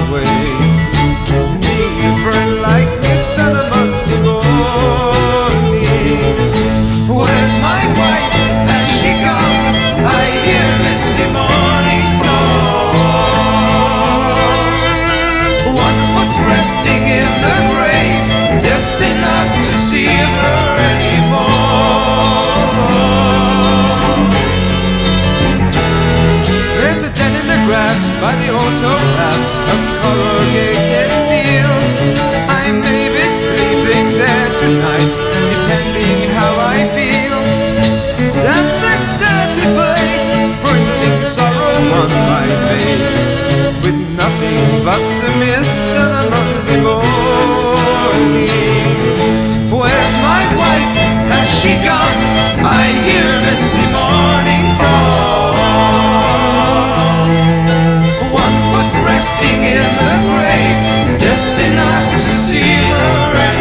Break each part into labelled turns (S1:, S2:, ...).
S1: away. Need a friend like Mr. the Monday morning. Where's my wife? Has she gone? I hear misty morning dawn. One foot resting in the grave, destined not to see her anymore. There's a den in the grass by the auto path of corrugated steel. I may be sleeping there tonight, depending how I feel. That big dirty place, printing sorrow on my face, with nothing but the mist of the Monday morning. Where's my wife? Has she gone? I hear misty morning dawn. One foot resting in the grave, destined not to see her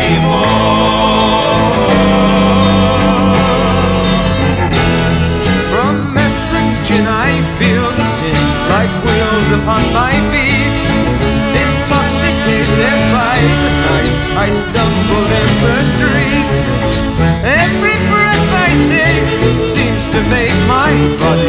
S1: anymore. From Messaging I feel the sin, like wheels upon my feet. Intoxicated by the night, I stumble in the street. Every breath I take seems to make my body